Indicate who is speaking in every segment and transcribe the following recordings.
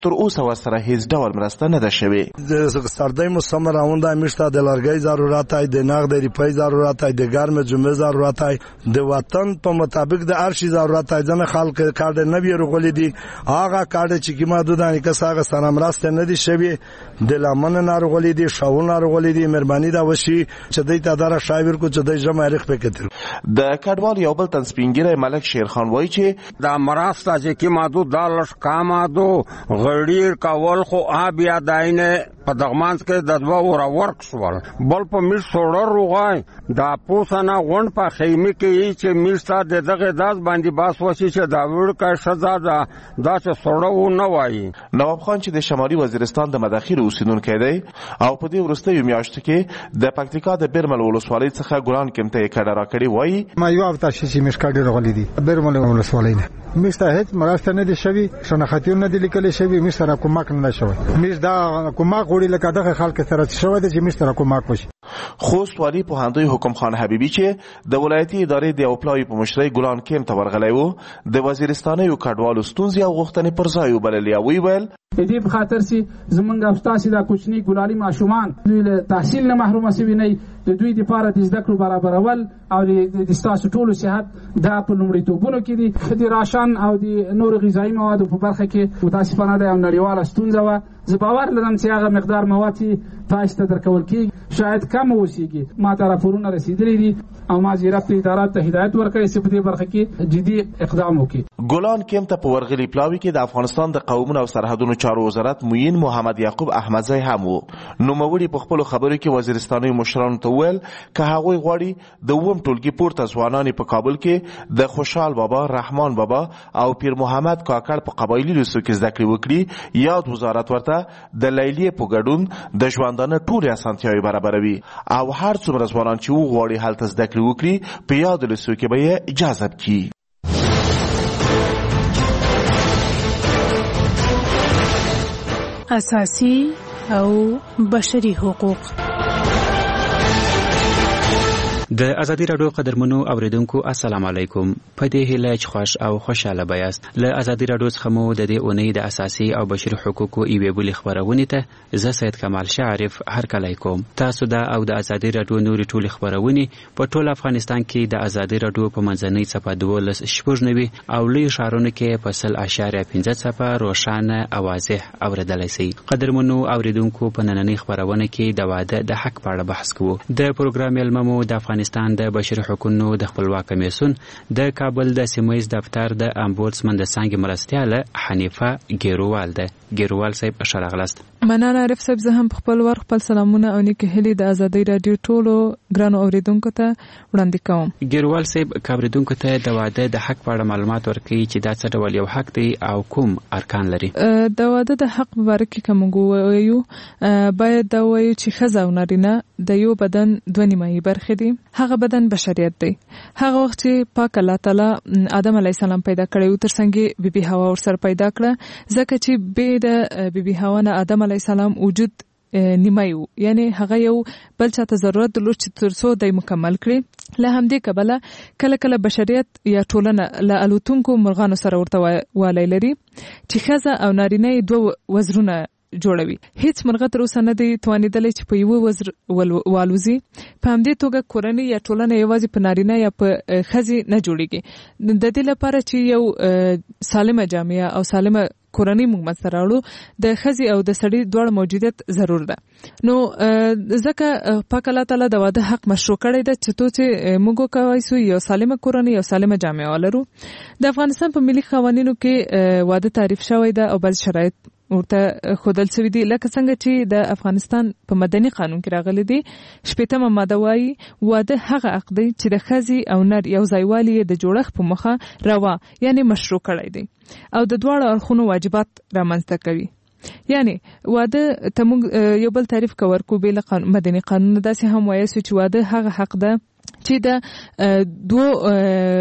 Speaker 1: تر اوسه ورسره هیڅ ډول مرسته نه ده شوې.
Speaker 2: د سردی موسم راونده میشته د لرګي ضرورت ای، د نقد ریپای ضرورت ای، د ګرم جمعه ضرورت ای، د وطن په مطابق د هر شي ضرورت ای. ځنه خلک کارت نه بیرغولې دي، هغه کارت چې کی محدودانه کس هغه سره مرسته نه دي شوی، د لمن ناروغلې دي، شاو ناروغلې دي. مهرباني دا وشي چې دوی ته دره شاور کو چې دوی جمع اړیخ پکې
Speaker 1: د کډوال یو بل تنسپینګری ملک شیرخان وایي چې
Speaker 3: دا مرسته چې کی محدود دالش کامادو غړیر کول خو بیا داینه په دغمانس کې د دوا ور ورک شول بل په میش سوړ روغای دا پوسنه غون په خیمه کې چې میشته د دغه داس باندې باس وسی چې دا ورکه شزا دا چې سوړو نه وایي.
Speaker 1: نواب خان چې د شمالي وزیرستان د مداخیر اوسیدونکو دی او په دې وروستیو میاشتو کې د پکتیکا د بیرمل ولسوالۍ څخه ګلان کمته کډه راکړي وایي.
Speaker 4: ما یو هفته چې مشکړه راغلي دي بیرمل ولسوالۍ نه میشته هیڅ مرسته نه دي شوی، شناختیون نه دي لیکل شوی، میشته کومک نه شوی. میش دا کومک وړي لکه دغه خلک سره شوی د چې میشته کومک وشي.
Speaker 1: خوست والی پوهنتوی حکم خان حبیبی چې د ولایتي ادارې د اوپلای په مشرۍ ګلان کیم ته ورغلی وو د وزیرستاني کډوالو ستونزې او غوښتنې پر ځای وبللې او ویل
Speaker 5: دې په خاطر سي زمونږ استاد دا کوچني ګلالي ماشومان دوی له تحصیل نه محروم شوي نه د دوی لپاره د زده کړو برابرول او د ستاسو ټولو صحت دا په لومړیتوبونو کې دي. د راشن او د نور غذایي موادو په برخه کې متاسفانه د نړیواله ستونزه وه. زه باور لرم چې هغه مقدار مواد چې تاسو ته درکول کېږي شاید کم اوسیږي. ما ته راپورونه رسیدلي دي او ما زیرفت ادارات ته هدایت ورکړی چې په دې برخه کې جدي اقدام وکړي.
Speaker 1: ګلان کیم ته په ورغلي پلاوي کې د افغانستان د قومونو او سرحدونو چارو وزارت معین محمد یعقوب احمدزی هم وو. نوموړي په خپل خبرو کې وزیرستاني مشرانو ته ویل که هغوی غواړي د اووم ټولګي پورته ځوانان په کابل کې د خوشحال بابا، رحمان بابا او پیر محمد کاکړ په قبایلي لیسو کې زده کړې وکړي، یاد وزارت ورته د لیلیې په ګډون د ژوندانه ټولې اسانتیاوې برابروي او هر څومره ځوانان چې وغواړي هلته زده کړې وکړي په یاد لیسو کې به یې جذب کړي.
Speaker 6: اساسي او بشري حقوق.
Speaker 7: د ازادي راډیو قدرمنو اوریدونکو السلام علیکم. په دې هیله چې خوش او خوشاله بیاست. له ازادي راډیو څخه مو د دې اونۍ د اساسي او بشري حقوقو ایوې بلې خبرونه ته زه سید کمال شعرف هرکلی کوم. تاسو دا او د ازادي راډیو نوري ټولې خبرونه په ټول افغانستان کې د ازادي راډیو په منځنۍ صفحه 12 او لوی ښارونو کې په 0.5 صفحه روښانه او واضح اوریدلای شئ. قدرمنو اوریدونکو په نننۍ خبرونه کې د واده د حق په اړه بحث کوو. د پروګرام علممو د افغانستان د بشري حقوقو د خپلواک کمیسیون د کابل د سیمایي دفتر د امبودسمن د څنګه مرستیاله حنیفه ګیروال ده. ګیروال صاحب اشاره غلست.
Speaker 8: مننه عارف صاحب، زه هم په خپل ور خپل سلامونه او نیکه هلي د ازادي رادیو ټولو ګرانو اوریدونکو ته وړاندې کوم.
Speaker 7: ګیروال صاحب اوریدونکو ته د واده د حق په اړه معلومات ورکړي چې دا څه ډول یو حق دی او کوم ارکان لري.
Speaker 8: د واده د حق مبارک کوم وایو باید دا وایو چې ښځه او نارینه د یو بدن دوه نیمایي برخې دي. هغه بدن بشریت دی. هغه وخت چې پاک الله تعالی آدم علی السلام پیدا کړی او ترڅنګ بیبي حوا ورسره پیدا کړه، ځکه چې به د بیبي حوا نه آدم علی السلام وجود نیمایو، یعنی هغه یو بل چاته ضرورت درلود چې ترڅو د مکمل کړي. له همدې کبله کله کله بشریت یا ټولنه له الوتونکو مرغانو سره ورته والی لري چې ښځه او نارینه دوه وزرونه جوړوي. هیڅ مرغه تر اوسه نه دی توانیدلی چې په یو وزر والوزي. په همدې توګه کورنۍ یا ټولنه یوازې په نارینه یا په ښځې نه جوړیږي. د دې لپاره چې یو سالمه جامعه او سالمه کورنۍ موږ منځته راوړو، د ښځې او د سړي دواړو موجودیت ضرور ده. نو ځکه پاک الله تعالی د واده حق مشروع کړی ده چې چې موږ وکولی سو یو سالمه کورنۍ او سالمه جامعه ولرو. د افغانستان په ملي قوانینو کې واده تعریف شوی ده او بعض شرایط ورته خودل شوی دي، لکه څنګه چې د افغانستان په مدني قانون کې راغلي دي. 80مه ماده وایي واده هغه حق دی چې د ښځې او نر یو ځایوالي د جوړښت په مخه روا یعنی مشروع کړی دی او د دواړو اړخونو واجبات رامنځته کوي. یعنی واده ته موږ یو بل تعریف ورکو بیل مدني قانون داسې هم وایي چې واده هغه حق ده چې د دوه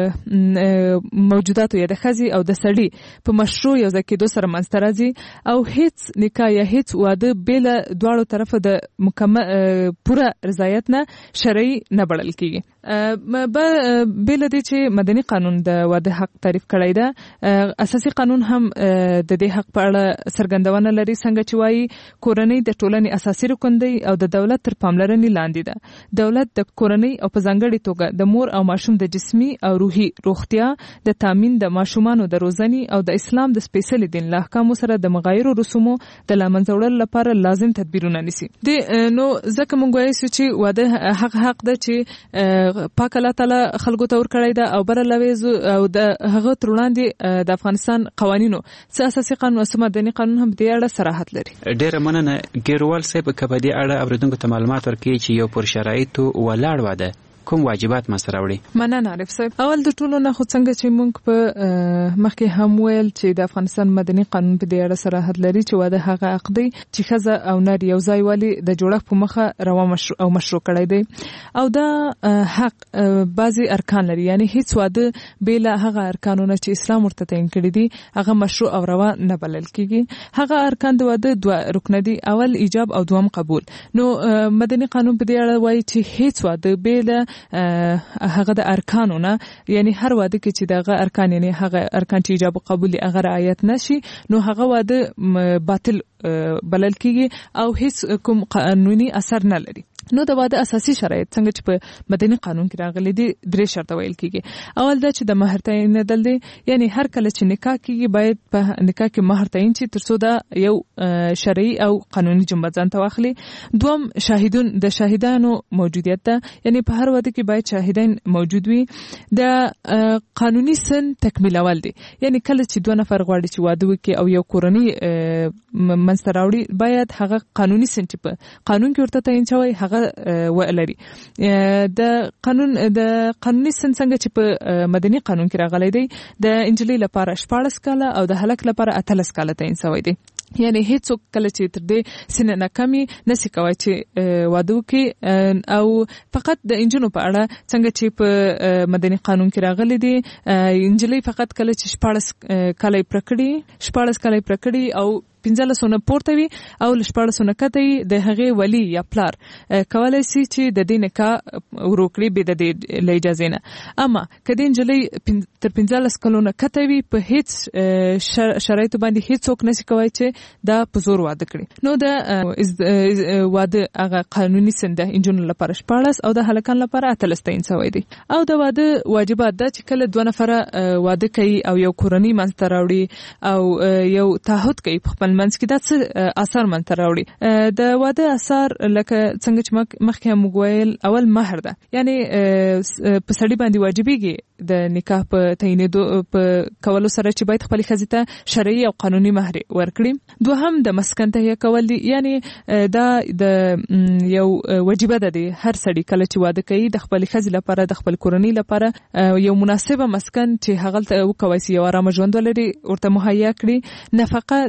Speaker 8: موجوداتو یا د ښځې او د سړي په مشروع یو ځای کېدو سره منځته راځي او هیڅ نکاح یا هیڅ واده بې له دواړو طرفه د مکمل پوره رضایت نه شرعي نه بلل کېږي. بل دې چې مدني قانون د واده حق تعریف کړی ده، اساسي قانون هم د دې حق په اړه څرګندونه لري، څنګه چې وایي کورنۍ د ټولنې اساسي رکن دی او د دولت تر پاملرنې لاندې ده. دولت د کورنۍ او په ځانګړي توګه د مور او ماشوم د جسمي او روحي روغتیا د تامین، د ماشومانو د روزنې او د اسلام د سپیشل دین له احکامو سره د مغایر رسومو د لمنځه وړلو لپاره لازم تدبیرونه نیسي. نو ځکه موږ وایو چې واده حق ده چې پاک الله تعالی خلکو ته ورکړی ده او بر لويز او د هغه ترلاندې د افغانستان قوانینو څه اساسي قانون او مدني قانون هم د اړه صراحت لري.
Speaker 7: ډېر مننه ګیروال صاحب، کبدي اړه اوریدونکو ته معلومات ورکړي چې یو پر شرایطو ولاړ واده کوم واجبات ما سره وړي.
Speaker 8: مننه عارف صاحب. اول د ټولو نه خو څنګه چې موږ په مخکې هم ویل چې د افغانستان مدني قانون په دې اړه صراحت لري چې واده هغه عقد دی چې ښځه او نر یو ځای والی د جوړښت په مخه روا او مشروع کړی دی او دا حق بعضی ارکان لري، یعنی هیڅ واده بل هغه ارکانونه چې اسلام ورته تعین کړی دي هغه مشروع او روا نه بلل کیږي. هغه ارکان د واده دوه رکن دي، اول ایجاب او دوم قبول. نو مدني قانون په دې اړه وایي چې هیڅ واده بل هغه د ارکانونه، یعنی هر واده کې چې دغه ارکان، یعنی هغه ارکان چې ایجاب او قبول هغه رعایت نشي نو هغه واده باطل بلل کیږي او هیڅ کوم قانوني اثر نه لري. نو د واده اساسي شرایط څنګه چې په مدني قانون کې راغلي دي 3 شرط ویل کیږي. اول دا چې د مہر تعین دل دي، یعنی هر کله چې نکاح کیږي باید په نکاح کې مہر تعین شي ترڅو دا یو شرعي او قانوني جنبه ځان ته واخلي. دوم د شاهدانو موجودیت ده، یعنی په هر واده کې باید شاهدان موجود وي. د قانوني سن تکمیلول دي، یعنی کله چې 2 نفر غواړي چې واده وکړي او یو کورنۍ منځته راوړي باید هغه قانوني سن چې په قانون کې ورته تعین شوی هغه ولري. د قانوني سن څنګه چې په مدني قانون کې راغلی دی د انجلۍ لپاره 14 کاله او د هلک لپاره 18 کاله تعین شوی دی. یعنی هیڅوک کله چې تر دې سن نه کمی نسی کوي چې واده وکړي. او فقط د انجنونو په اړه څنګه چې په مدني قانون کې راغلي دي انجلۍ فقط کله چې 14 کاله پرکړي او 15 پورته وي او 14 کته د هغه ولی یا پلار کولای شي چې د دې نکاح وروکړي به د دې اجازه نه. اما کله انجلۍ تر 15 کلونو کته وي په هیڅ شرایط باندې هیڅوک نشي کوي چې دا په زور واده کړي. نو د واده هغه قانوني سند انجنونو لپاره 14 او د هلکان لپاره 18 تعین شوی دی. او د واده واجبات ده چې کله 2 نفر واده کوي او یو کورنۍ منځته راوړي او یو تعهد کوي په خپل منځ کې، دا څه اثر منځته راوړي. د واده اثر لکه څنګه چې مخکې هم ویل، اول مہر ده، یعنی په سړي باندې واجبېږي د نکاح په تعینېدو په کولو سره چې باید خپل ښځې ته شرعي او قانوني مہر ورکړي. دوهم د مسکن تهیه کول دي، یعنی دا د یو وجیبه ده د هر سړي کله چې واده کوي د خپل ښځې لپاره د خپل کورنۍ لپاره یو مناسبه مسکن چې هغه ته وکوي چې یو آرامه ژوند ولري ورته مهیا کړي. نفقه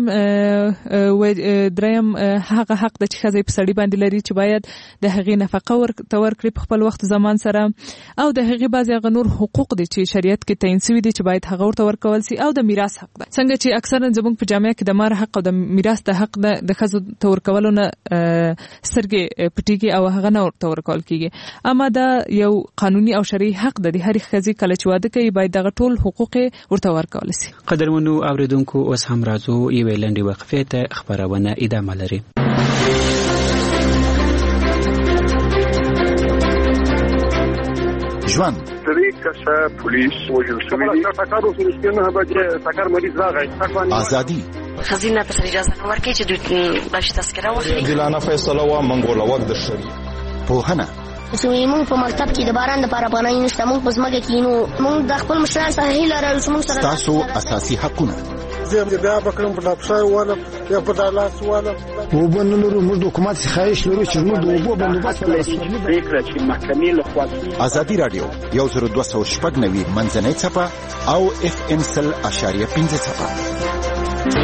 Speaker 8: دریم هغه حق د ښځې په سړي باندې لري چې باید د هغې نفقه ورکړي په خپل وخت زمان سره. او د هغې بعضې هغه نور حقوق دي چې شریعت کې تعین شوي دي چې باید هغه ورته ورکول شي. او د میراث حق ده، څنګه چې اکثرا زموږ په جامعه کې د مهر حق او د میراث د حق د ښځو ته ورکولو نه سترګې پټېږي او هغه نه ورته ورکول کېږي. اما دا یو قانوني او شرعي حق ده، د هرې ښځې کله چې واده کوي باید دغه ټول حقوق ورته ورکول شي.
Speaker 7: قدرمنو اوریدونکو، اوس هم راځو یوې لنډې وقفې ته، خبرونه ادامه لري.
Speaker 9: ژوند
Speaker 10: کسه پولیس وژل شوی دی. ټاکر اوس نشته به ټاکر مریض راغی.
Speaker 9: ازادي
Speaker 11: خزینه ته اجازه نه ورکړي چې دوی باشي تذکره واخلي.
Speaker 10: دلانه فیصله وا منګوله وخت د شری
Speaker 9: پوهنه
Speaker 11: موږ په مکتب کې د باران لپاره افغانۍ نشته، موږ په ځمکه کې نو موږ د خپل مشرانو سره هیله لرو چې موږ سره
Speaker 9: تاسو اساسي حقونه
Speaker 10: زه بیا بکرم په ډاکټر والا یا په دالاس والا
Speaker 2: وبنلو موږ د حکومت خواهش لرو چې موږ د وبو بندوبست
Speaker 10: فکر چې محکمې له خوا
Speaker 9: ازادي رادیو 10290 منځنۍ صفه او FM 0.5 صفه.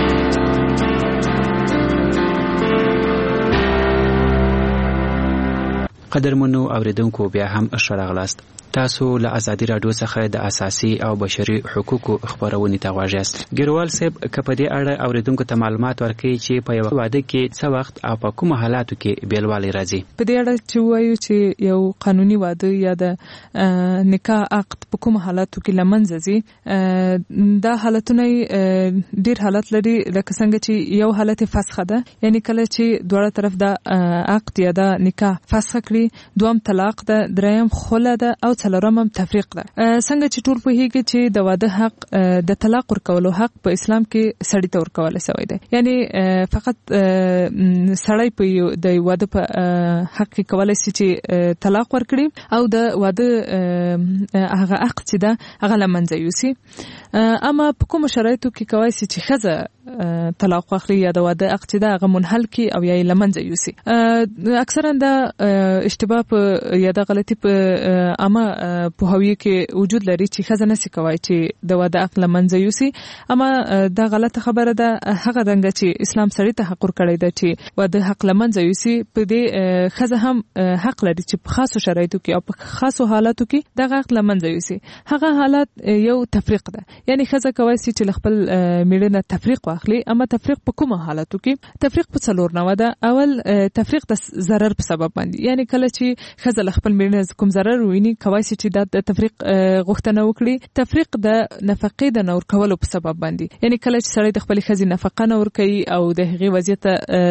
Speaker 7: قدرمنو اوریدونکو، بیا هم ښه راغلاست. تاسو له ازادي رادیو څخه د اساسي او بشري حقوقو خبرونه ته غواړئ. ګیروال صاحب کپه دې اړه اوریدونکو ته معلومات ورکړي چې په یو واده کې څه وخت او په کوم حالاتو کې بیلوالی راځي.
Speaker 8: په دې اړه چې وایو چې یو قانوني واده یا د نکاح عقد په کوم حالاتو کې لمنځه ځي، دا حالتونه ډیر حالت لري، لکه څنګه چې یو حالت فسخه ده، یعنی کله چې دواړه طرف د عقد یا د نکاح فسخه کړي، دوم طلاق ده، دریم خلع ده او څلورم هم تفریق ده. څنګه چې ټول پوهیږي چې د واده حق د طلاق ورکولو حق په اسلام کې سړی ته ورکول شوی دی، یعنی فقط سړی په د واده په حق کې کولای شي چې طلاق ورکړي او د واده هغه عقد چې ده هغه لمنځه یوسي. اما په کوم شرایطو کې کولای شي چې ښځه طلاق واخلي یا د واده عقد چې ده هغه منحل کړي او یا یې لمنځه یوسي. اکثرا دا اشتباه په یا د غلطي په اما په هویه کې وجود لري چې ښځه نشي کوي چې د واده عقد لمنځه یوسي. اما دا غلطه خبره ده. هغه څنګه چې اسلام سړی ته حق ورکړی دی چې واده حق لمنځه یوسي، په دې ښځه هم حق لري چې په خاصو شرایطو کې او په خاصو حالاتو کې دغه عقد لمنځه یوسي. هغه حالت یو تفریق ده، یعنی ښځه کوي چې خپل میړه نه تفریق واخلي. اما تفریق په کومه حالاتو کې؟ تفریق په څلور نوع ده. اول تفریق د ضرر په سبب باندې، یعنی کله چې ښځه خپل میړه کوم ضرر ویني کوي چې د تفریق غوښتنه وکړي. تفریق د نفقې د نور کولو په سبب باندې، یعنی کله چې سړی د خپل ښځې نفقه نه ورکوي او د هغې وضعیت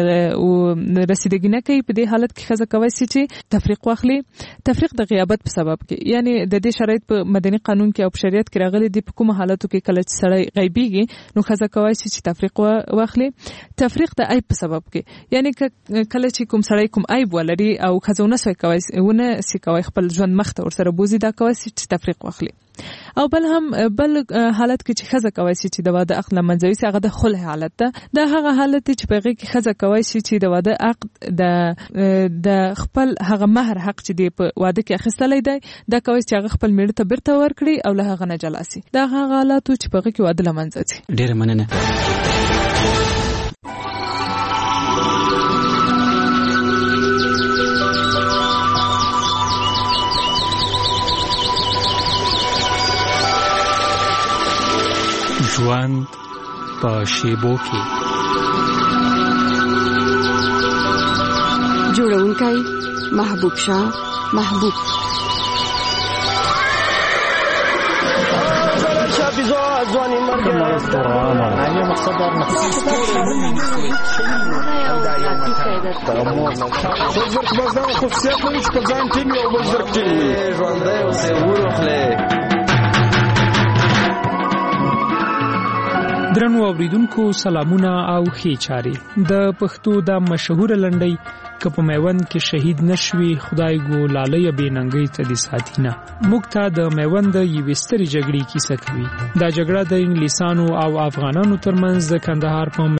Speaker 8: رسیدګي نه کوي، په دې حالت کې ښځه کوي چې تفریق واخلي. تفریق د غیابت په سبب کې، یعنی د دې شرایط په مدني قانون کې او په شریعت کې راغلي دي، په کومه حالاتو کې کله چې سړی غیبیږي نو ښځه کوي چې تفریق واخلي. تفریق د عیب په سبب کې، یعنی کله چې کوم سړی کوم عیب ولري او ښځه ونه سي کوي خپل ژوند مخته ورسره بوزي، دا کوي چې تفریق واخلي. او بل حالت کې چې ښځه کوي چې د واده عقد لمنځه یوسي، هغه د خلع حالت ده. دا هغه حالت دی چې په هغې کې ښځه کوي چې د واده عقد د خپل هغه مهر حق چې دی په واده کې اخیستلی دی، دا کوي چې هغه خپل میړه ته بیرته ورکړي او له هغه نه جلا سي. دا هغه حالاتو چې په هغې کې واده لمنځه ځي.
Speaker 7: ډېره مننه. ژوند په شیبو کې.
Speaker 12: جوړونکی محبوب شاه محبوب.
Speaker 13: درنو اوریدونکو سلامونه او ښې چارې. د پښتو د مشهور لنډۍ که په میوند کې شهید نشوي خدای ګو لالی بې ننګۍ ته دې ساتینه، موږ ته د میوند یوې سترې جګړې کیسه کوي. دا جګړه د انګلیسانو او افغانانو ترمنځ د کندهار په